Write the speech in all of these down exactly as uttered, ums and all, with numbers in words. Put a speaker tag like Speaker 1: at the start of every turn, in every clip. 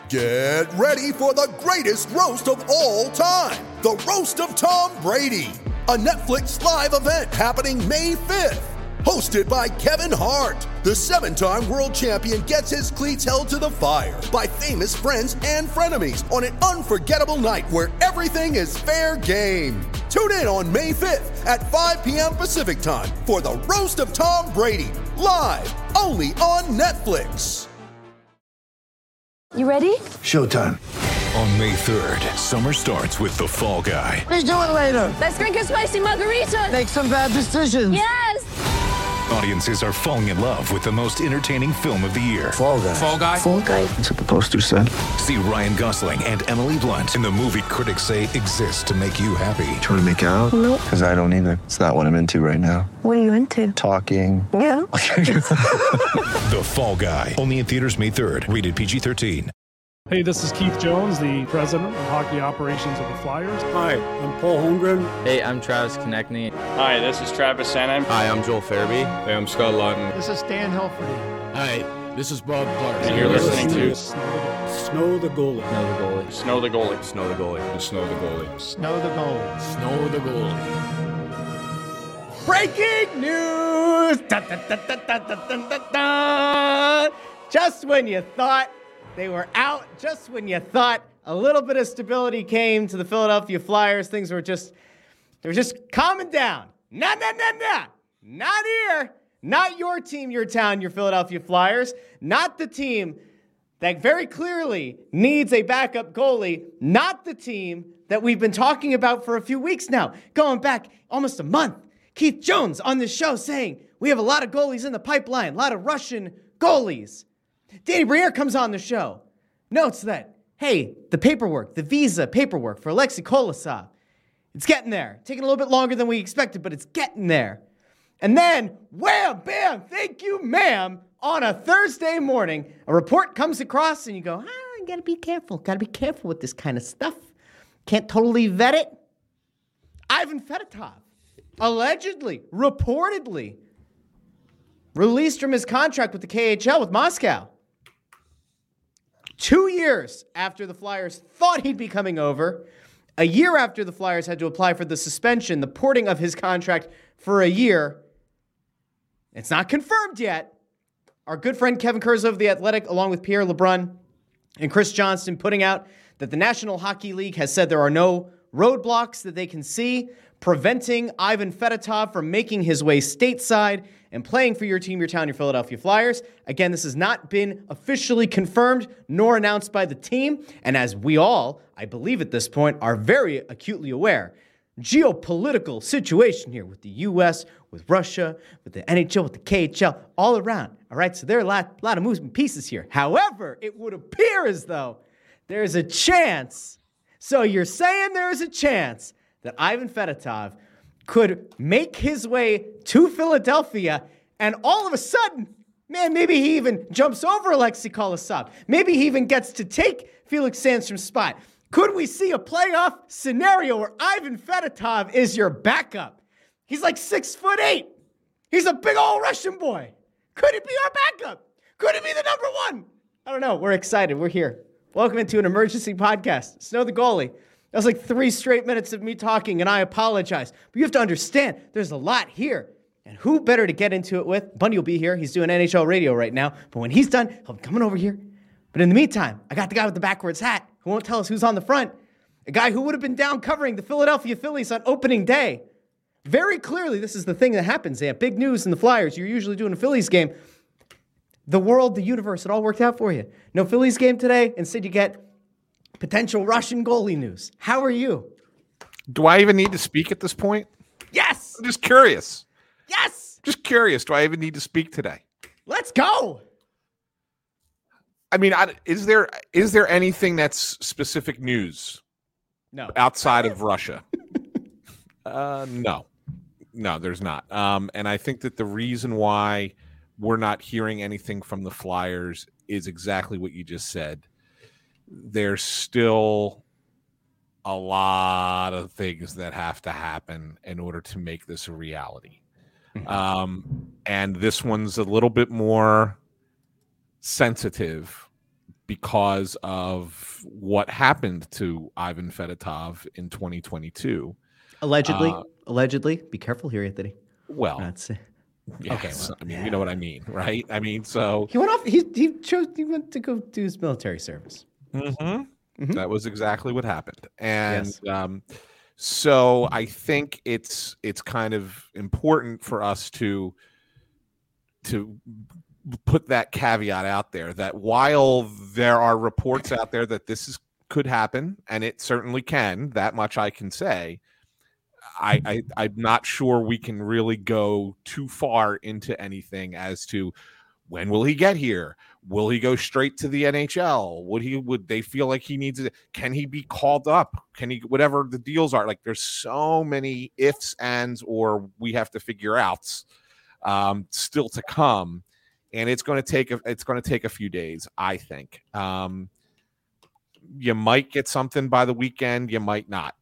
Speaker 1: Get ready for the greatest roast of all time, the Roast of Tom Brady, a Netflix live event happening May fifth. Hosted by Kevin Hart, the seven-time world champion gets his cleats held to the fire by famous friends and frenemies on an unforgettable night where everything is fair game. Tune in on May fifth at five p.m. Pacific time for the Roast of Tom Brady, live only on Netflix.
Speaker 2: You ready?
Speaker 3: Showtime.
Speaker 4: On May third, summer starts with The Fall Guy.
Speaker 3: Let's do it later.
Speaker 2: Let's drink a spicy margarita.
Speaker 3: Make some bad decisions.
Speaker 2: Yes!
Speaker 4: Audiences are falling in love with the most entertaining film of the year.
Speaker 3: Fall Guy.
Speaker 4: Fall Guy?
Speaker 2: Fall Guy.
Speaker 3: That's what the poster said.
Speaker 4: See Ryan Gosling and Emily Blunt in the movie critics say exists to make you happy.
Speaker 3: Trying to make it out?
Speaker 2: Nope.
Speaker 3: Because I don't either. It's not what I'm into right now.
Speaker 2: What are you into?
Speaker 3: Talking.
Speaker 2: Yeah.
Speaker 4: The Fall Guy. Only in theaters May third. Rated P G thirteen.
Speaker 5: Hey, this is Keith Jones, the president of hockey operations of the Flyers.
Speaker 6: Hi, I'm Paul Holmgren.
Speaker 7: Hey, I'm Travis Konechny.
Speaker 8: Hi, this is Travis Sanheim.
Speaker 9: Hi, I'm Joel Farabee.
Speaker 10: Hey, I'm Scott Lawton.
Speaker 11: This is Stan Helferty.
Speaker 12: Hi, this is Bob Clark.
Speaker 8: And you're listening to
Speaker 6: Snow the Goalie.
Speaker 7: Snow the Goalie.
Speaker 8: Snow the Goalie.
Speaker 9: Snow the Goalie.
Speaker 10: Snow the Goalie.
Speaker 11: Snow the Goalie.
Speaker 12: Snow the Goalie.
Speaker 13: Breaking news! Da, da, da, da, da, da, da, da. Just when you thought they were out, just when you thought a little bit of stability came to the Philadelphia Flyers, things were just, they were just calming down. Nah, nah, nah, nah. Not here. Not your team, your town, your Philadelphia Flyers. Not the team that very clearly needs a backup goalie. Not the team that we've been talking about for a few weeks now, going back almost a month. Keith Jones on this show saying we have a lot of goalies in the pipeline, a lot of Russian goalies. Danny Briere comes on the show, notes that, hey, the paperwork, the visa paperwork for Alexei Kolosov, it's getting there. Taking a little bit longer than we expected, but it's getting there. And then, wham, bam, thank you, ma'am, on a Thursday morning, a report comes across and you go, ah, gotta be careful, gotta be careful with this kind of stuff. Can't totally vet it. Ivan Fedotov, allegedly, reportedly, released from his contract with the K H L with Moscow. Two years after the Flyers thought he'd be coming over, a year after the Flyers had to apply for the suspension, the porting of his contract for a year. It's not confirmed yet. Our good friend Kevin Kurzo of The Athletic, along with Pierre LeBrun and Chris Johnston, putting out that the National Hockey League has said there are no roadblocks that they can see preventing Ivan Fedotov from making his way stateside and playing for your team, your town, your Philadelphia Flyers. Again, this has not been officially confirmed nor announced by the team. And as we all, I believe at this point, are very acutely aware, geopolitical situation here with the U S, with Russia, with the N H L, with the K H L, all around. All right, so there are a lot, lot of moving pieces here. However, it would appear as though there's a chance. So you're saying there is a chance that Ivan Fedotov could make his way to Philadelphia, and all of a sudden, man, maybe he even jumps over Alexei Kolosov. Maybe he even gets to take Felix Sandstrom's spot. Could we see a playoff scenario where Ivan Fedotov is your backup? He's like six foot eight. He's a big old Russian boy. Could it be our backup? Could it be the number one? I don't know. We're excited. We're here. Welcome into an emergency podcast. Snow the Goalie. That was like three straight minutes of me talking, and I apologize. But you have to understand, there's a lot here. And who better to get into it with? Bundy will be here. He's doing N H L radio right now. But when he's done, he'll be coming over here. But in the meantime, I got the guy with the backwards hat who won't tell us who's on the front. A guy who would have been down covering the Philadelphia Phillies on opening day. Very clearly, this is the thing that happens. They have big news in the Flyers. You're usually doing a Phillies game. The world, the universe, it all worked out for you. No Phillies game today. Instead, you get potential Russian goalie news. How are you?
Speaker 14: Do I even need to speak at this point?
Speaker 13: Yes.
Speaker 14: I'm just curious.
Speaker 13: Yes.
Speaker 14: Just curious. Do I even need to speak today?
Speaker 13: Let's go.
Speaker 14: I mean, I, is there is there anything that's specific news?
Speaker 13: No.
Speaker 14: Outside of Russia? uh, no. No, there's not. Um, and I think that the reason why we're not hearing anything from the Flyers is exactly what you just said. There's still a lot of things that have to happen in order to make this a reality. Mm-hmm. Um, and this one's a little bit more sensitive because of what happened to Ivan Fedotov in twenty twenty-two.
Speaker 13: Allegedly,
Speaker 14: uh,
Speaker 13: allegedly. Be careful here, Anthony.
Speaker 14: Well,
Speaker 13: That's it.
Speaker 14: yes,
Speaker 13: okay, well,
Speaker 14: I mean,
Speaker 13: yeah.
Speaker 14: you know what I mean, right? I mean, so
Speaker 13: He went off. He he chose. He went to go do his military service.
Speaker 14: mm-hmm.
Speaker 13: Mm-hmm.
Speaker 14: That was exactly what happened, and
Speaker 13: Yes.
Speaker 14: um, so I think it's it's kind of important for us to to put that caveat out there that while there are reports out there that this is could happen, and it certainly can, that much I can say. I, I I'm not sure we can really go too far into anything as to when will he get here? Will he go straight to the N H L? Would he would they feel like he needs it? Can he be called up? Can he whatever the deals are? Like there's so many ifs, ands, or we have to figure outs um, still to come, and it's going to take a, it's going to take a few days, I think. Um, you might get something by the weekend, you might not.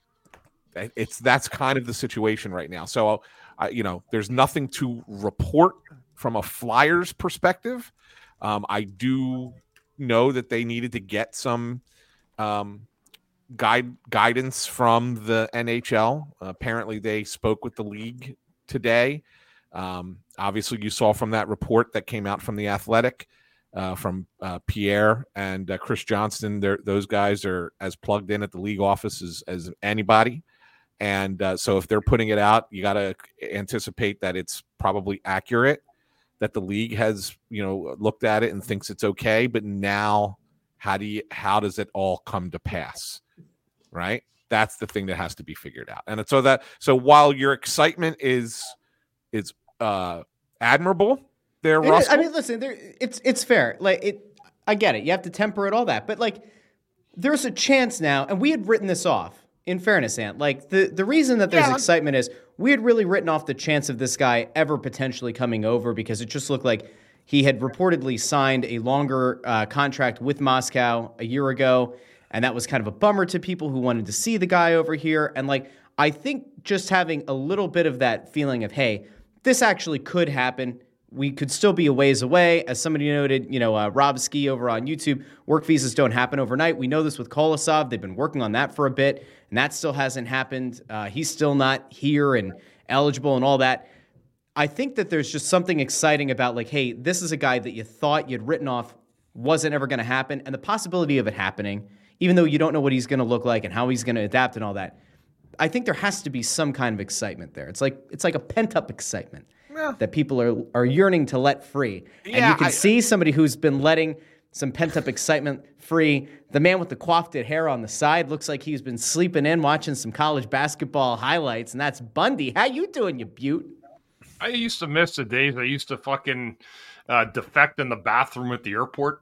Speaker 14: It's that's kind of the situation right now. So, uh, you know, there's nothing to report from a Flyers perspective. Um, I do know that they needed to get some um, guide guidance from the N H L. Uh, apparently, they spoke with the league today. Um, obviously, you saw from that report that came out from the Athletic, uh, from uh, Pierre and uh, Chris Johnston. Those guys are as plugged in at the league office as, as anybody. And uh, so if they're putting it out, you got to anticipate that it's probably accurate, that the league has, you know, looked at it and thinks it's okay. But now how do you, how does it all come to pass? Right. That's the thing that has to be figured out. And so that, so while your excitement is, is uh, admirable there,
Speaker 13: It is-
Speaker 14: Russell.
Speaker 13: I mean, listen, there, it's it's fair. Like it, I get it. You have to temper it, all that, but like, there's a chance now, and we had written this off. In fairness, Ant, like the, the reason that there's
Speaker 14: Yeah.
Speaker 13: excitement is we had really written off the chance of this guy ever potentially coming over because it just looked like he had reportedly signed a longer uh, contract with Moscow a year ago. And that was kind of a bummer to people who wanted to see the guy over here. And like, I think just having a little bit of that feeling of, hey, this actually could happen. We could still be a ways away. As somebody noted, you know, uh, Rob Ski over on YouTube, work visas don't happen overnight. We know this with Kolosov. They've been working on that for a bit, and that still hasn't happened. Uh, he's still not here and eligible and all that. I think that there's just something exciting about like, hey, this is a guy that you thought you'd written off wasn't ever going to happen, and the possibility of it happening, even though you don't know what he's going to look like and how he's going to adapt and all that. I think there has to be some kind of excitement there. It's like it's like a pent-up excitement. Yeah. That people are are yearning to let free.
Speaker 14: Yeah,
Speaker 13: and you can
Speaker 14: I,
Speaker 13: see somebody who's been letting some pent-up excitement free. The man with the coiffed hair on the side looks like he's been sleeping in, watching some college basketball highlights, and that's Bundy. How you doing, you beaut?
Speaker 7: I used to miss the days I used to fucking uh, defect in the bathroom at the airport.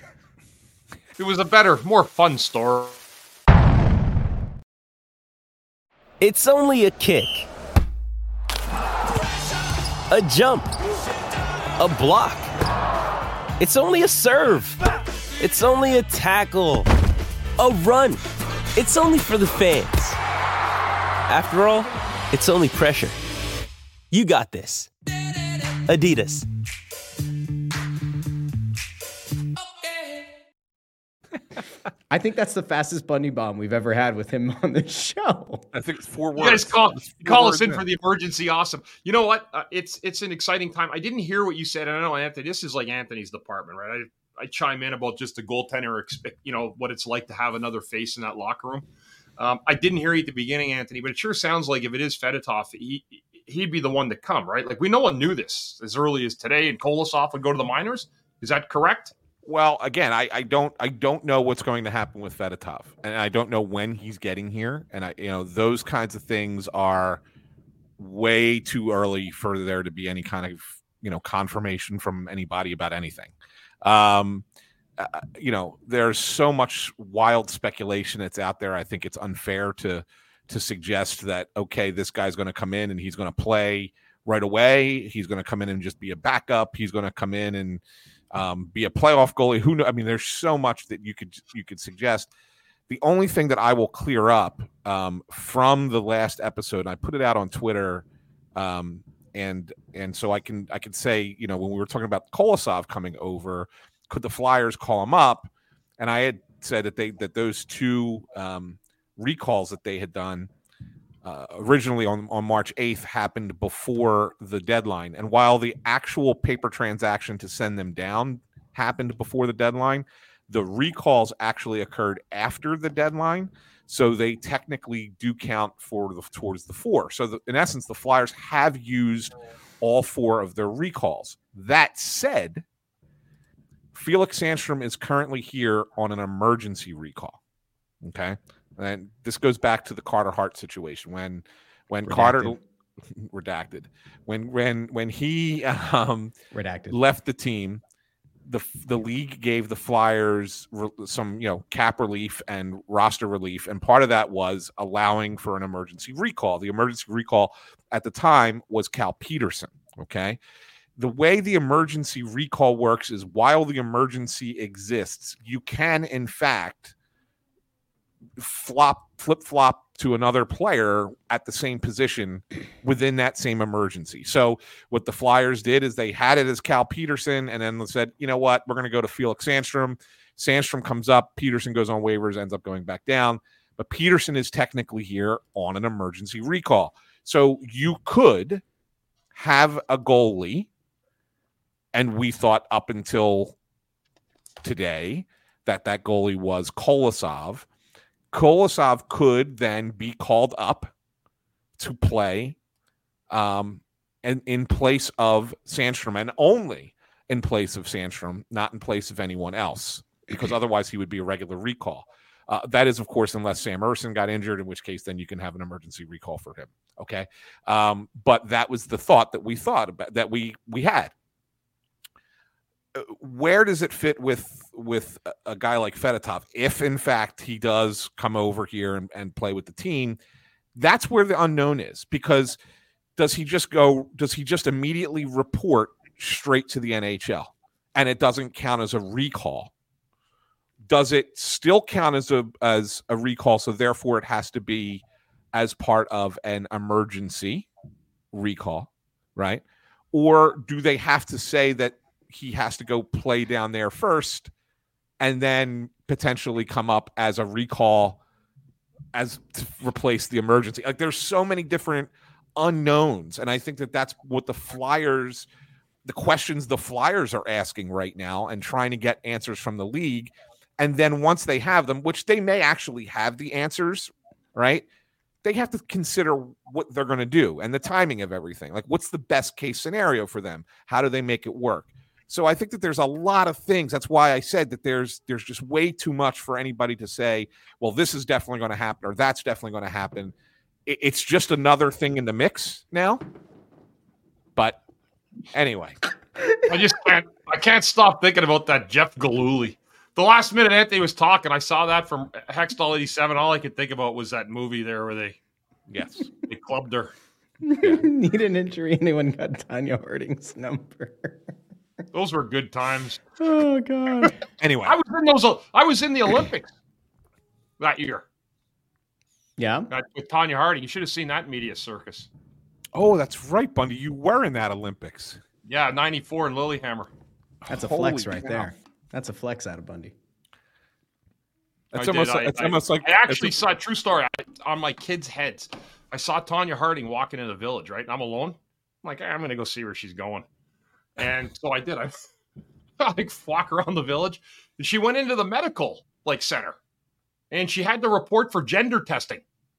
Speaker 7: It was a better, more fun story.
Speaker 9: It's only a kick. A jump, a block. It's only a serve. It's only a tackle, a run. It's only for the fans. After all, it's only pressure. You got this. Adidas.
Speaker 13: I think that's the fastest Bundy bomb we've ever had with him on the show.
Speaker 14: I think it's four words.
Speaker 7: You guys call,
Speaker 14: Four
Speaker 7: call
Speaker 14: words
Speaker 7: us in
Speaker 14: in.
Speaker 7: for the emergency. Awesome. You know what? Uh, it's it's an exciting time. I didn't hear what you said. And I know, Anthony, this is like Anthony's department, right? I, I chime in about just the goaltender, expect, you know, what it's like to have another face in that locker room. Um, I didn't hear you at the beginning, Anthony, but it sure sounds like if it is Fedotov, he, he'd be the one to come, right? Like we no one knew this as early as today, and Kolosov would go to the minors. Is that correct?
Speaker 14: Well, again, I, I don't I don't know what's going to happen with Fedotov, and I don't know when he's getting here, and I you know those kinds of things are way too early for there to be any kind of you know confirmation from anybody about anything. Um, uh, you know, there's so much wild speculation that's out there. I think it's unfair to to suggest that okay, this guy's going to come in and he's going to play right away. He's going to come in and just be a backup. He's going to come in and Um, be a playoff goalie. Who know? I mean, there's so much that you could you could suggest. The only thing that I will clear up um, from the last episode, and I put it out on Twitter, um, and and so I can I can say, you know, when we were talking about Kolosov coming over, could the Flyers call him up? And I had said that they that those two um, recalls that they had done uh, originally on, on March eighth happened before the deadline. And while the actual paper transaction to send them down happened before the deadline, the recalls actually occurred after the deadline. So they technically do count for the towards the four. So the, in essence, the Flyers have used all four of their recalls. That said, Felix Sandstrom is currently here on an emergency recall. Okay. And this goes back to the Carter Hart situation when when
Speaker 13: Redacted.
Speaker 14: Carter redacted when when when he um,
Speaker 13: Redacted.
Speaker 14: left the team, the the league gave the Flyers re- some you know cap relief and roster relief, and part of that was allowing for an emergency recall. The emergency recall at the time was Cal Peterson. Okay. The way the emergency recall works is while the emergency exists, you can in fact flop flip flop to another player at the same position within that same emergency. So what the Flyers did is they had it as Cal Peterson, and then they said, you know what, we're going to go to Felix Sandstrom. Sandstrom comes up, Peterson goes on waivers, ends up going back down, but Peterson is technically here on an emergency recall. So you could have a goalie, and we thought up until today that that goalie was Kolosov. Kolosov could then be called up to play um, and in place of Sandstrom, and only in place of Sandstrom, not in place of anyone else, because otherwise he would be a regular recall. Uh, that is, of course, unless Sam Ersson got injured, in which case then you can have an emergency recall for him. Okay, um, but that was the thought that we thought about, that we we had. Where does it fit with with a guy like Fedotov? If in fact he does come over here and, and play with the team, that's where the unknown is, because does he just go, does he just immediately report straight to the N H L and it doesn't count as a recall? Does it still count as a as a recall, so therefore it has to be as part of an emergency recall, right? Or do they have to say that he has to go play down there first and then potentially come up as a recall as to replace the emergency? Like, there's so many different unknowns. And I think that that's what the Flyers, the questions the Flyers are asking right now and trying to get answers from the league. And then once they have them, which they may actually have the answers, right? They have to consider what they're going to do and the timing of everything. Like, what's the best case scenario for them? How do they make it work? So I think that there's a lot of things. That's why I said that there's there's just way too much for anybody to say, well, this is definitely going to happen or that's definitely going to happen. It, it's just another thing in the mix now. But anyway.
Speaker 7: I just can't I can't stop thinking about that Jeff Gillooly. The last minute Anthony was talking, I saw that from Hextall eighty-seven. All I could think about was that movie there where they
Speaker 14: yes
Speaker 7: they clubbed her.
Speaker 13: Yeah. Need an injury. Anyone got Tanya Harding's number?
Speaker 7: Those were good times.
Speaker 13: Oh God.
Speaker 14: Anyway,
Speaker 7: I was in those. I was in the Olympics that year.
Speaker 13: Yeah,
Speaker 7: with Tanya Harding. You should have seen that media circus.
Speaker 14: Oh, that's right, Bundy. You were in that Olympics.
Speaker 7: Yeah, ninety-four in Lillehammer.
Speaker 13: That's a
Speaker 14: Holy
Speaker 13: flex right
Speaker 14: cow.
Speaker 13: there. That's a flex out of Bundy.
Speaker 14: It's
Speaker 7: I
Speaker 14: almost,
Speaker 7: did.
Speaker 14: like,
Speaker 7: I,
Speaker 14: it's
Speaker 7: I,
Speaker 14: almost like
Speaker 7: I actually
Speaker 14: it's,
Speaker 7: saw a true story I, on my kids' heads. I saw Tanya Harding walking in the village. Right, and I'm alone. I'm like, I'm gonna go see where she's going. And so I did. I, I like walk around the village. And she went into the medical like center, and she had to report for gender testing.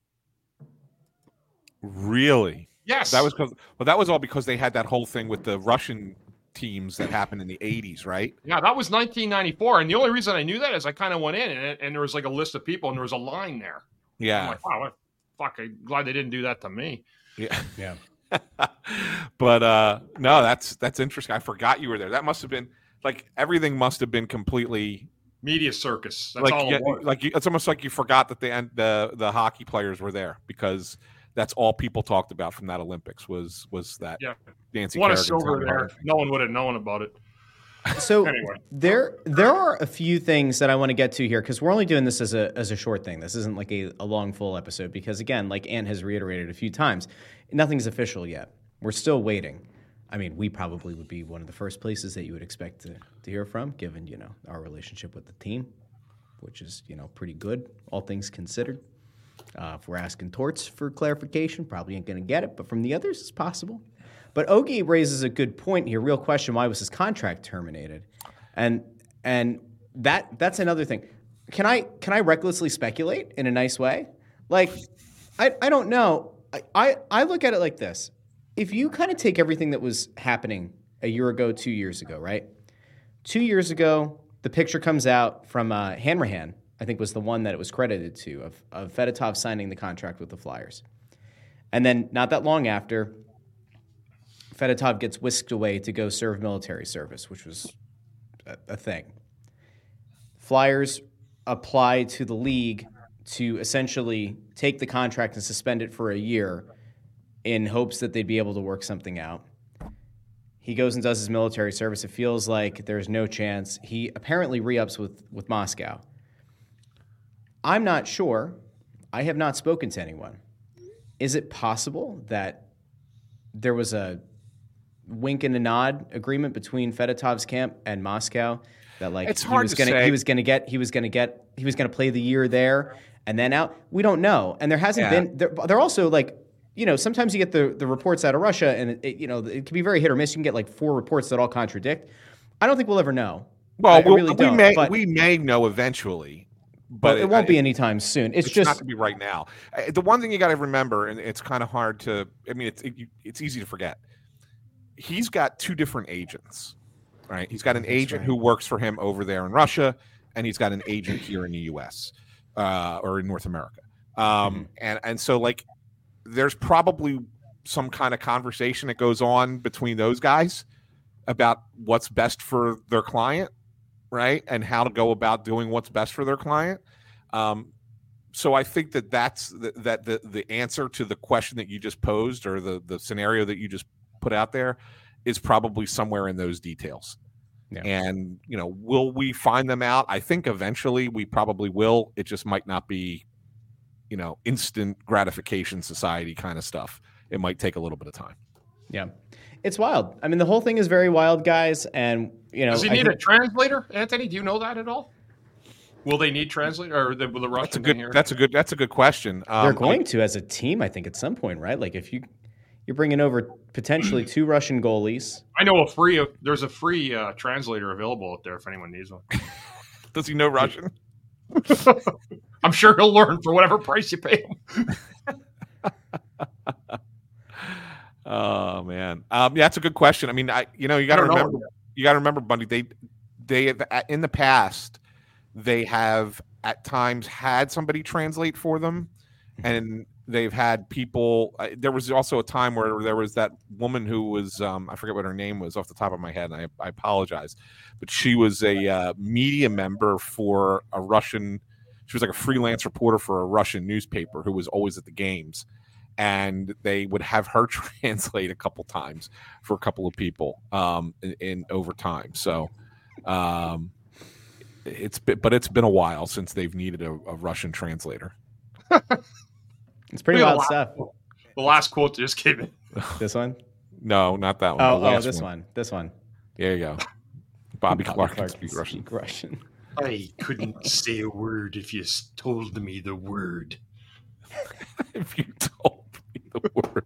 Speaker 14: Really?
Speaker 7: Yes.
Speaker 14: That was because well, that was all because they had that whole thing with the Russian teams that happened in the eighties, right?
Speaker 7: Yeah, that was nineteen ninety-four, and the only reason I knew that is I kind of went in, and, and there was like a list of people, and there was a line there.
Speaker 14: Yeah.
Speaker 7: I'm like, wow, fuck! I'm glad they didn't do that to me.
Speaker 14: Yeah.
Speaker 13: Yeah.
Speaker 14: But uh no, that's that's interesting. I forgot you were there. That must have been like everything must have been completely
Speaker 7: media circus. That's
Speaker 14: like
Speaker 7: all
Speaker 14: you,
Speaker 7: it was.
Speaker 14: like you, it's almost like you forgot that the end the the hockey players were there, because that's all people talked about from that Olympics was was that
Speaker 7: yeah.
Speaker 14: Nancy
Speaker 7: Won a
Speaker 14: Kerrigan
Speaker 7: silver
Speaker 14: Tanya
Speaker 7: there.
Speaker 14: Harding.
Speaker 7: No one would have known about it.
Speaker 13: So
Speaker 7: Anyway.
Speaker 13: there there are a few things that I want to get to here, because we're only doing this as a as a short thing. This isn't like a, a long full episode, because again, like Ant has reiterated a few times, nothing's official yet. We're still waiting. I mean, we probably would be one of the first places that you would expect to, to hear from, given, you know, our relationship with the team, which is, you know, pretty good, all things considered. Uh, if we're asking Torts for clarification, probably ain't going to get it, but from the others, it's possible. But Ogie raises a good point here. Real question, why was his contract terminated? And and that that's another thing. Can I can I recklessly speculate in a nice way? Like, I, I don't know. I, I, I look at it like this. If you kind of take everything that was happening a year ago, two years ago, right? Two years ago, the picture comes out from uh, Hanrahan, I think was the one that it was credited to, of, of Fedotov signing the contract with the Flyers. And then not that long after, Fedotov gets whisked away to go serve military service, which was a, a thing. Flyers apply to the league to essentially take the contract and suspend it for a year in hopes that they'd be able to work something out. He goes and does his military service. It feels like there's no chance. He apparently re-ups with, with Moscow. I'm not sure. I have not spoken to anyone. Is it possible that there was a wink and a nod agreement between Fedotov's camp and Moscow that like
Speaker 14: it's
Speaker 13: he
Speaker 14: hard
Speaker 13: was
Speaker 14: to
Speaker 13: gonna
Speaker 14: say.
Speaker 13: he was gonna get he was gonna get he was gonna play the year there and then out? We don't know. And there hasn't
Speaker 14: Yeah.
Speaker 13: been there, they're also like, you know, sometimes you get the, the reports out of Russia and it, it, you know, it can be very hit or miss. You can get like four reports that all contradict. I don't think we'll ever know.
Speaker 14: Well,
Speaker 13: I, I
Speaker 14: we'll
Speaker 13: really
Speaker 14: we
Speaker 13: don't,
Speaker 14: may
Speaker 13: but,
Speaker 14: we may know eventually, but
Speaker 13: but it won't
Speaker 14: I-
Speaker 13: be anytime soon. It's,
Speaker 14: It's
Speaker 13: just
Speaker 14: not going to be right now. Uh, The one thing you got to remember, and it's kind of hard to, I mean, it's it, you- it's easy to forget. He's got two different agents, right? He's got an
Speaker 13: That's
Speaker 14: agent
Speaker 13: right.
Speaker 14: who works for him over there in Russia, and he's got an agent here in the U S uh, or in North America. Um,
Speaker 13: Mm-hmm.
Speaker 14: and and so like, there's probably some kind of conversation that goes on between those guys about what's best for their client, right? And how to go about doing what's best for their client. Um, so I think that that's the, that the the answer to the question that you just posed, or the the scenario that you just put out there, is probably somewhere in those details.
Speaker 13: Yeah.
Speaker 14: And you know, will we find them out? I think eventually we probably will. It just might not be, you know, instant gratification society kind of stuff. It might take a little bit of time.
Speaker 13: yeah. It's wild. I mean, the whole thing is very wild, guys. And, you know,
Speaker 7: Does he
Speaker 13: I
Speaker 7: need
Speaker 13: think-
Speaker 7: a translator, Anthony? Do you know that at all? Will they need translator or the, will the Russian
Speaker 14: That's a good.
Speaker 7: here?
Speaker 14: That's a good. That's a good question. Um,
Speaker 13: They're going to as a team, I think, at some point, right? Like if you you're bringing over potentially two Russian goalies.
Speaker 7: I know a free. There's a free uh, translator available out there if anyone needs one.
Speaker 14: Does he know Russian?
Speaker 7: I'm sure he'll learn for whatever price you pay him.
Speaker 14: Oh man, um, yeah, that's a good question. I mean, I you know you got
Speaker 7: I
Speaker 14: to
Speaker 7: don't know.
Speaker 14: remember you got to remember, Bundy. They they have in the past they have at times had somebody translate for them, and they've had people. Uh, there was also a time where there was that woman who was um, I forget what her name was off the top of my head, and I, I apologize, but she was a uh, media member for a Russian. She was like a freelance reporter for a Russian newspaper who was always at the games. And they would have her translate a couple times for a couple of people um, in, in over time. So um, it's been, but it's been a while since they've needed a, a Russian translator.
Speaker 13: It's pretty
Speaker 7: Look at
Speaker 13: wild
Speaker 7: the
Speaker 13: stuff.
Speaker 7: last- The last quote just came in.
Speaker 13: This one?
Speaker 14: No, not that one.
Speaker 13: Oh,
Speaker 14: the
Speaker 13: oh,
Speaker 14: last
Speaker 13: this one. This one.
Speaker 14: There you go. Bobby,
Speaker 13: Bobby
Speaker 14: Clark, can
Speaker 13: Clark
Speaker 14: speak
Speaker 13: can
Speaker 14: Russian.
Speaker 13: speak Russian.
Speaker 7: I couldn't say a word if you s- told me the word.
Speaker 14: If you told me the word.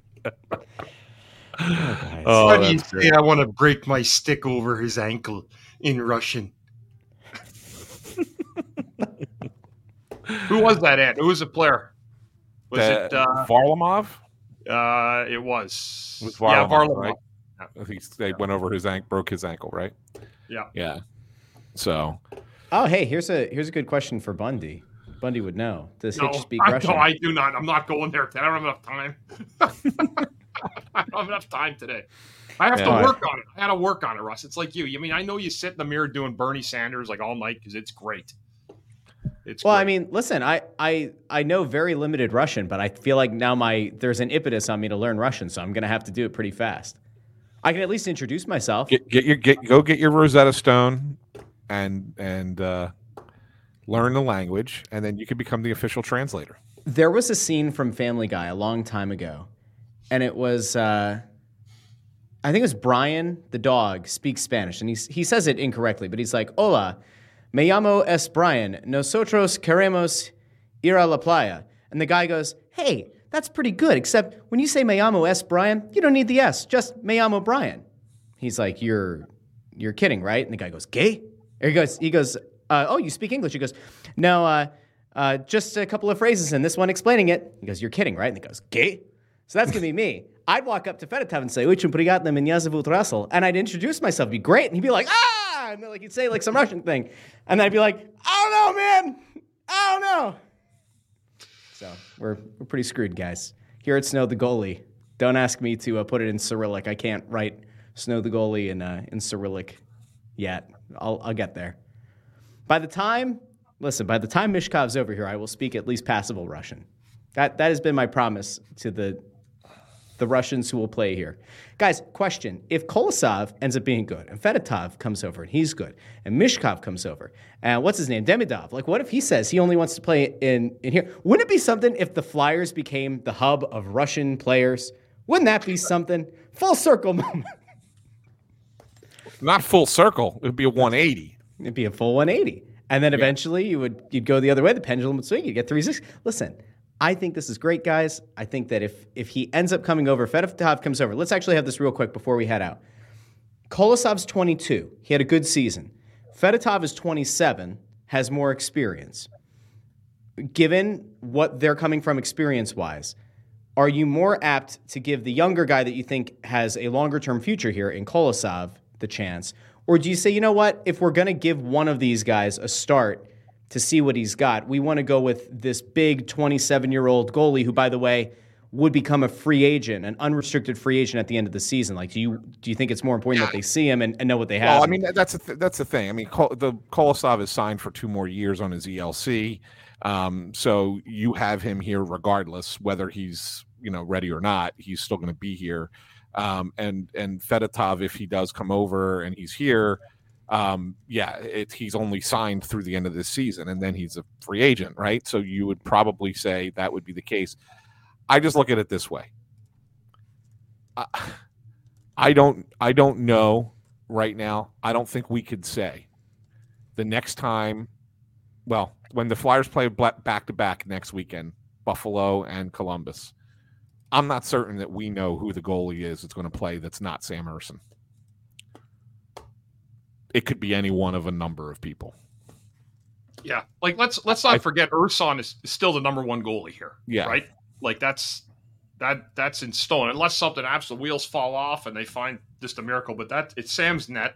Speaker 13: guys.
Speaker 14: Oh,
Speaker 7: How do you
Speaker 14: that's
Speaker 7: say
Speaker 14: great.
Speaker 7: I want to break my stick over his ankle in Russian? Who was that, Ant? Who was the player? Was
Speaker 14: The-
Speaker 7: it uh,
Speaker 14: Varlamov?
Speaker 7: uh it was,
Speaker 14: It was
Speaker 7: yeah,
Speaker 14: Varlamov,
Speaker 7: Varlamov.
Speaker 14: right? I think they went over his ankle, broke his ankle, right?
Speaker 7: Yeah.
Speaker 14: Yeah. So
Speaker 13: Oh, hey, here's a here's a good question for Bundy. Bundy would know. Does
Speaker 7: No,
Speaker 13: Hitch speak
Speaker 7: I,
Speaker 13: Russian?
Speaker 7: no, I do not. I'm not going there. Today. I don't have enough time. I don't have enough time today. I have
Speaker 14: Yeah.
Speaker 7: to
Speaker 13: All right.
Speaker 7: work on it. I got to work on it, Russ. It's like you. I mean, I know you sit in the mirror doing Bernie Sanders like all night because it's great. It's
Speaker 13: Well,
Speaker 7: great.
Speaker 13: I mean, listen, I, I I know very limited Russian, but I feel like now my there's an impetus on me to learn Russian, so I'm gonna have to do it pretty fast. I can at least introduce myself.
Speaker 14: get get your get go get your Rosetta Stone and and uh, learn the language, and then you can become the official translator.
Speaker 13: There was a scene from Family Guy a long time ago, and it was uh, I think it was Brian, the dog, speaks Spanish, and he, he says it incorrectly, but he's like, Hola, me llamo es Brian. Nosotros queremos ir a la playa. And the guy goes, hey, that's pretty good, except when you say me llamo es Brian, you don't need the S, just me llamo Brian. He's like, you're you're kidding, right? And the guy goes, ¿qué? Or he goes, he goes uh, oh, you speak English? He goes, no, uh, uh, just a couple of phrases and this one explaining it. He goes, you're kidding, right? And he goes, ¿qué? So that's going to be me. I'd walk up to Fedotov and say, Uchum prigatna меня zovut Russell. And I'd introduce myself. It'd be great. And he'd be like, ah! And then, like, he'd say like some Russian thing. And then I'd be like, I don't know, man. I don't know. So we're, we're pretty screwed, guys. Here at Snow the Goalie. Don't ask me to uh, put it in Cyrillic. I can't write Snow the Goalie in, uh, in Cyrillic yet. I'll, I'll get there. By the time, listen, by the time Mishkov's over here, I will speak at least passable Russian. That That has been my promise to the the Russians who will play here. Guys, question. If Kolosov ends up being good, and Fedotov comes over and he's good, and Mishkov comes over, and what's his name, Demidov, like what if he says he only wants to play in, in here? Wouldn't it be something if the Flyers became the hub of Russian players? Wouldn't that be something? Full circle moment.
Speaker 14: Not full circle. It would be a one eighty.
Speaker 13: It'd be a full one eighty. And then eventually you would, you'd go the other way. The pendulum would swing. You'd get three sixty. Listen, I think this is great, guys. I think that if if he ends up coming over, Fedotov comes over. Let's actually have this real quick before we head out. Kolosov's twenty-two. He had a good season. Fedotov is twenty-seven, has more experience. Given what they're coming from experience-wise, are you more apt to give the younger guy that you think has a longer-term future here in Kolosov the chance? Or do you say, you know what, if we're going to give one of these guys a start to see what he's got, we want to go with this big twenty-seven-year-old goalie who, by the way, would become a free agent, an unrestricted free agent at the end of the season? Like, do you do you think it's more important that they see him and, and know what they have?
Speaker 14: Well, I mean, that's a th- that's the thing. I mean, Kol- the Kolosov is signed for two more years on his E L C, um, so you have him here regardless, whether he's you know ready or not. He's still going to be here, um, and and Fedotov, if he does come over and he's here. Um, yeah, it, he's only signed through the end of this season, and then he's a free agent, right? So you would probably say that would be the case. I just look at it this way. I, I don't, I don't know right now. I don't think we could say the next time. Well, when the Flyers play back to back next weekend, Buffalo and Columbus, I'm not certain that we know who the goalie is that's going to play. That's not Sam Ersson. It could be any one of a number of people.
Speaker 7: Yeah, like let's let's not I, forget Urson is still the number one goalie here.
Speaker 14: Yeah,
Speaker 7: right. Like that's that that's in stone. Unless something absolute wheels fall off and they find just a miracle, but that it's Sam's net,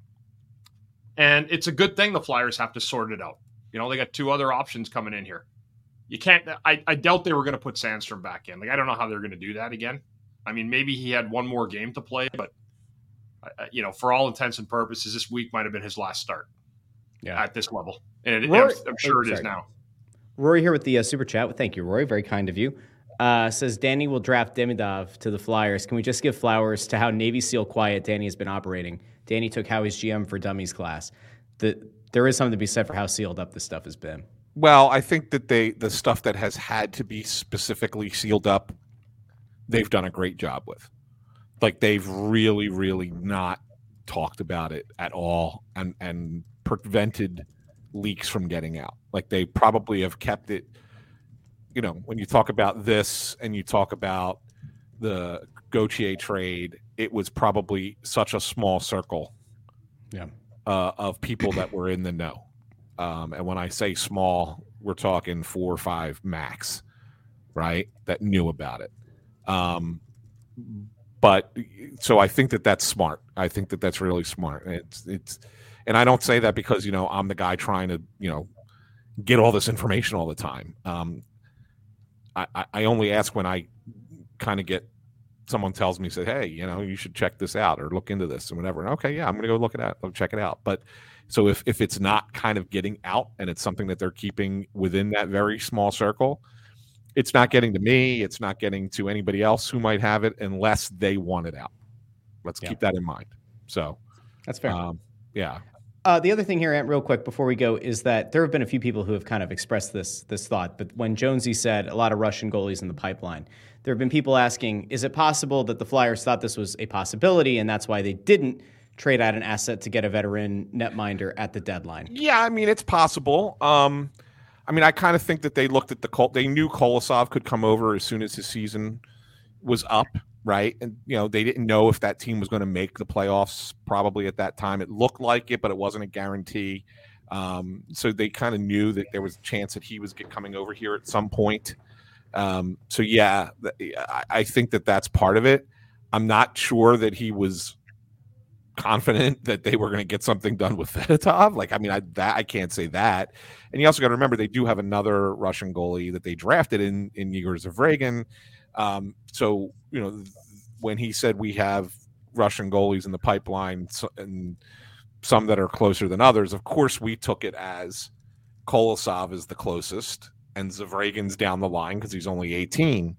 Speaker 7: and it's a good thing the Flyers have to sort it out. You know, they got two other options coming in here. You can't. I, I doubt they were going to put Sandstrom back in. Like I don't know how they're going to do that again. I mean, maybe he had one more game to play, but. Uh, you know, for all intents and purposes, this week might have been his last start yeah. at this level. And it,
Speaker 13: Rory,
Speaker 7: I'm, I'm sure
Speaker 13: oh,
Speaker 7: it is now.
Speaker 13: Rory here with the uh, Super Chat. Well, thank you, Rory. Very kind of you. Uh, says, Danny will draft Demidov to the Flyers. Can we just give flowers to how Navy SEAL quiet Danny has been operating? Danny took Howie's G M for Dummies class. The, there is something to be said for how sealed up this stuff has been.
Speaker 14: Well, I think that they the stuff that has had to be specifically sealed up, they've done a great job with. Like they've really, really not talked about it at all and, and prevented leaks from getting out. Like they probably have kept it, you know, when you talk about this and you talk about the Gauthier trade, it was probably such a small circle
Speaker 13: yeah.
Speaker 14: uh, of people that were in the know. Um, and when I say small, we're talking four or five max, right, that knew about it. Um But so I think that that's smart. I think that that's really smart. It's it's, and I don't say that because you know I'm the guy trying to you know get all this information all the time. Um, I I only ask when I kind of get someone tells me, say, hey, you know, you should check this out or look into this or whatever. And okay, yeah, I'm gonna go look it out, I'll check it out. But so if if it's not kind of getting out and it's something that they're keeping within that very small circle. It's not getting to me. It's not getting to anybody else who might have it unless they want it out. Let's yeah. keep that in mind. So
Speaker 13: that's fair.
Speaker 14: Um, yeah.
Speaker 13: Uh, the other thing here, Ant, real quick before we go, is that there have been a few people who have kind of expressed this this thought. But when Jonesy said a lot of Russian goalies in the pipeline, there have been people asking, is it possible that the Flyers thought this was a possibility and that's why they didn't trade out an asset to get a veteran netminder at the deadline?
Speaker 14: Yeah, I mean, it's possible. Um, I mean, I kind of think that they looked at the Col- they knew Kolosov could come over as soon as his season was up. Right. And, you know, they didn't know if that team was going to make the playoffs probably at that time. It looked like it, but it wasn't a guarantee. Um, so they kind of knew that there was a chance that he was get, coming over here at some point. Um, so, yeah, I, I think that that's part of it. I'm not sure that he was confident that they were going to get something done with Fedotov. Like, I mean, I, that, I can't say that. And you also got to remember they do have another Russian goalie that they drafted in, in Igor Zavragin. Um, so, you know, when he said we have Russian goalies in the pipeline and some that are closer than others, of course, we took it as Kolosov is the closest and Zavragin's down the line because he's only eighteen.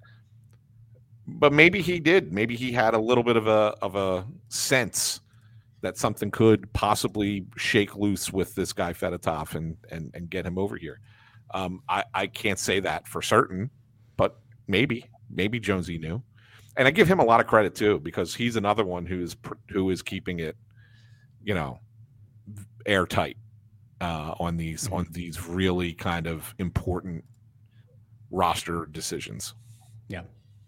Speaker 14: But maybe he did. Maybe he had a little bit of a of a sense that something could possibly shake loose with this guy Fedotov and and, and get him over here. Um, I, I can't say that for certain, but maybe. Maybe Jonesy knew, and I give him a lot of credit too because he's another one who's who is keeping it, you know, airtight uh, on these mm-hmm. on these really kind of important roster decisions.
Speaker 13: Yeah,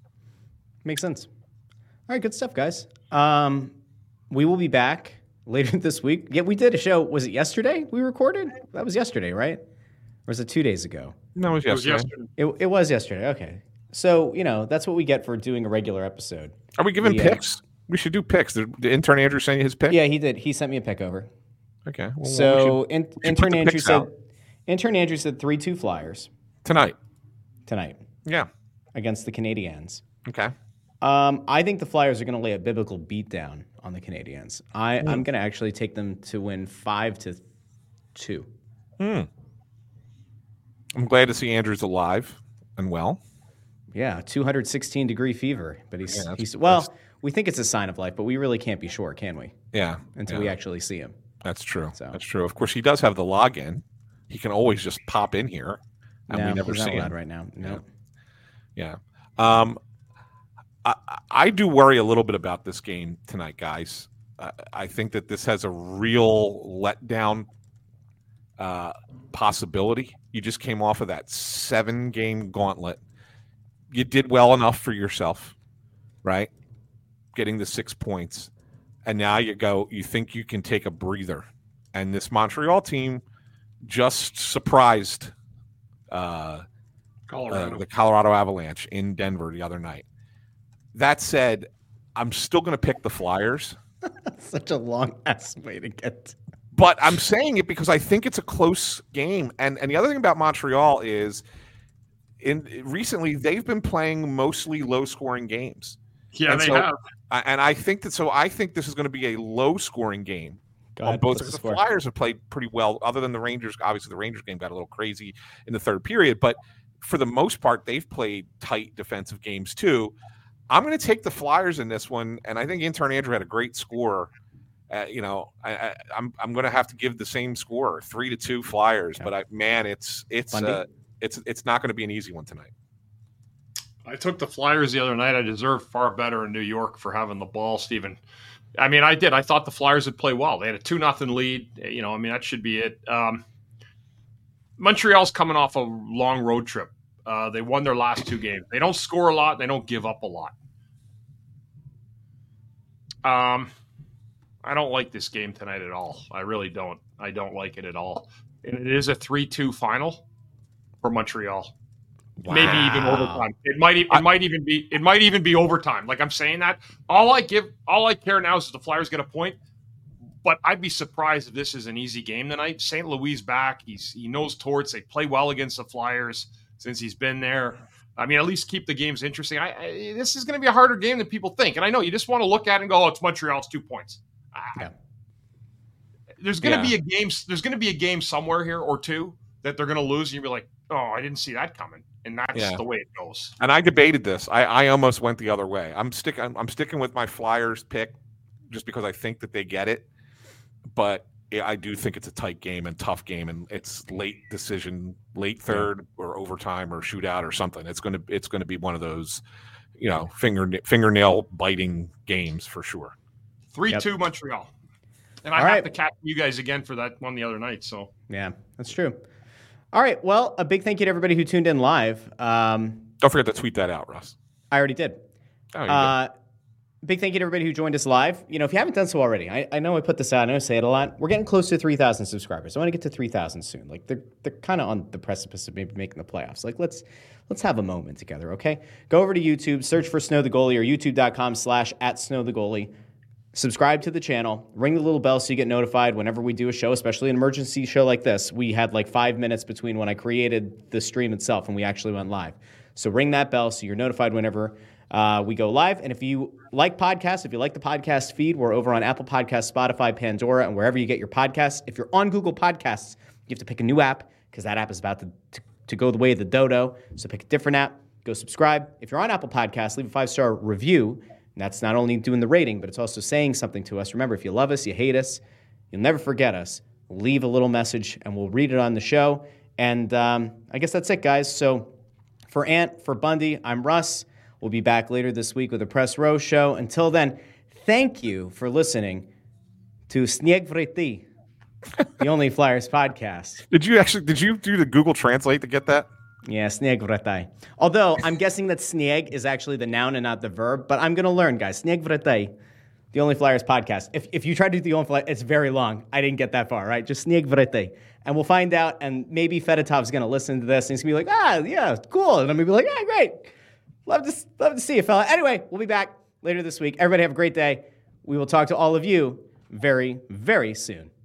Speaker 13: makes sense. All right, good stuff, guys. Um, we will be back later this week. Yeah, we did a show. Was it yesterday we recorded? That was yesterday, right? Or was it two days ago?
Speaker 14: No, it was yesterday.
Speaker 7: It was yesterday.
Speaker 13: It, it was yesterday. Okay. So, you know, that's what we get for doing a regular episode.
Speaker 14: Are we giving we, picks? Uh, we should do picks. Did the intern Andrew send you his pick?
Speaker 13: Yeah, he did. He sent me a pick over.
Speaker 14: Okay.
Speaker 13: Well, so, we should, in, we intern Andrew said out. intern Andrew said three two Flyers.
Speaker 14: Tonight.
Speaker 13: Tonight.
Speaker 14: Yeah.
Speaker 13: Against the Canadiens.
Speaker 14: Okay.
Speaker 13: Um, I think the Flyers are going to lay a biblical beatdown on the Canadiens. I, mm. I'm going to actually take them to win five to two.
Speaker 14: Hmm. I'm glad to see Andrew's alive and well.
Speaker 13: Yeah, two hundred sixteen degree fever, but he's
Speaker 14: yeah,
Speaker 13: he's well. We think it's a sign of life, but we really can't be sure, can we?
Speaker 14: Yeah,
Speaker 13: until
Speaker 14: yeah.
Speaker 13: we actually see him.
Speaker 14: That's true.
Speaker 13: So.
Speaker 14: That's true. Of course, he does have the login. He can always just pop in here, and
Speaker 13: no,
Speaker 14: we never
Speaker 13: he's
Speaker 14: see
Speaker 13: not allowed
Speaker 14: him
Speaker 13: right now. No. Nope.
Speaker 14: Yeah. yeah. Um, I, I do worry a little bit about this game tonight, guys. I, I think that this has a real letdown uh, possibility. You just came off of that seven-game gauntlet. You did well enough for yourself, right? Getting the six points. And now you go, you think you can take a breather. And this Montreal team just surprised uh,
Speaker 7: Colorado.
Speaker 14: Uh, the Colorado Avalanche in Denver the other night. That said, I'm still going to pick the Flyers.
Speaker 13: Such a long-ass way to get.
Speaker 14: But I'm saying it because I think it's a close game. And, and the other thing about Montreal is – In recently, they've been playing mostly low-scoring games.
Speaker 7: Yeah,
Speaker 14: and
Speaker 7: they
Speaker 14: so,
Speaker 7: have.
Speaker 14: And I think that so. I think this is going to be a low-scoring game.
Speaker 13: Go
Speaker 14: on
Speaker 13: ahead,
Speaker 14: both
Speaker 13: what's
Speaker 14: the
Speaker 13: the score?
Speaker 14: Flyers have played pretty well, other than the Rangers. Obviously, the Rangers game got a little crazy in the third period, but for the most part, they've played tight defensive games too. I'm going to take the Flyers in this one, and I think intern Andrew had a great score. Uh, you know, I, I, I'm I'm going to have to give the same score, three to two Flyers. Okay. But I, man, it's it's uh, it's it's not going to be an easy one tonight.
Speaker 7: I took the Flyers the other night. I deserved far better in New York for having the ball, Stephen. I mean, I did. I thought the Flyers would play well. They had a two nothing lead. You know, I mean, that should be it. Um, Montreal's coming off a long road trip. Uh, they won their last two games. They don't score a lot. They don't give up a lot. Um, I don't like this game tonight at all. I really don't. I don't like it at all. And it is a three two final for Montreal. Wow. Maybe even overtime. It might. It I, might even be. It might even be overtime. Like I'm saying that. All I give. All I care now is that the Flyers get a point. But I'd be surprised if this is an easy game tonight. Saint Louis back. He's he knows Torts. They play well against the Flyers since he's been there. I mean, at least keep the games interesting. I, I this is going to be a harder game than people think. And I know you just want to look at it and go, "Oh, it's Montreal. It's two points."
Speaker 13: Yeah.
Speaker 7: I, there's going to
Speaker 14: yeah.
Speaker 7: be a game. There's going to be a game somewhere here or two that they're going to lose, and you'll be like, "Oh, I didn't see that coming." And that's
Speaker 14: yeah.
Speaker 7: the way it goes.
Speaker 14: And I debated this. I, I almost went the other way. I'm sticking. I'm, I'm sticking with my Flyers pick just because I think that they get it. But I do think it's a tight game and tough game, and it's late decision, late third or overtime or shootout or something. It's going to it's going to be one of those, you know, finger fingernail biting games for sure.
Speaker 7: Three
Speaker 13: Yep.
Speaker 7: two Montreal, and I
Speaker 13: All
Speaker 7: have
Speaker 13: right.
Speaker 7: to catch you guys again for that one the other night. So
Speaker 13: Yeah, that's true. All right. Well, a big thank you to everybody who tuned in live. Um,
Speaker 14: Don't forget to tweet that out, Russ.
Speaker 13: I already did.
Speaker 14: Oh, you
Speaker 13: Uh, big thank you to everybody who joined us live. You know, if you haven't done so already, I, I know I put this out. I know I say it a lot. We're getting close to three thousand subscribers. I want to get to three thousand soon. Like they're they're kind of on the precipice of maybe making the playoffs. Like let's let's have a moment together, okay? Go over to YouTube, search for Snow the Goalie or youtube.com slash at Snow the Goalie. Subscribe to the channel. Ring the little bell so you get notified whenever we do a show, especially an emergency show like this. We had like five minutes between when I created the stream itself and we actually went live. So ring that bell so you're notified whenever uh, we go live. And if you like podcasts, if you like the podcast feed, we're over on Apple Podcasts, Spotify, Pandora, and wherever you get your podcasts. If you're on Google Podcasts, you have to pick a new app because that app is about to, to, to go the way of the dodo. So pick a different app. Go subscribe. If you're on Apple Podcasts, leave a five-star review. And that's not only doing the rating, but it's also saying something to us. Remember, if you love us, you hate us, you'll never forget us. Leave a little message, and we'll read it on the show. And um, I guess that's it, guys. So for Ant, for Bundy, I'm Russ. We'll be back later this week with a Press Row show. Until then, thank you for listening to Snieg Vreti, the Only Flyers podcast.
Speaker 14: Did you actually, did you do the Google Translate to get that?
Speaker 13: Yeah, Snieg Vreti. Although I'm guessing that Snieg is actually the noun and not the verb, but I'm going to learn, guys. Snieg Vreti, the Only Flyers podcast. If if you try to do the Only Flyers, it's very long. I didn't get that far, right? Just Snieg Vreti. And we'll find out, and maybe Fedotov's going to listen to this, and he's going to be like, ah, yeah, cool. And I'm going to be like, ah, great. Love to, love to see you, fella. Anyway, we'll be back later this week. Everybody have a great day. We will talk to all of you very, very soon.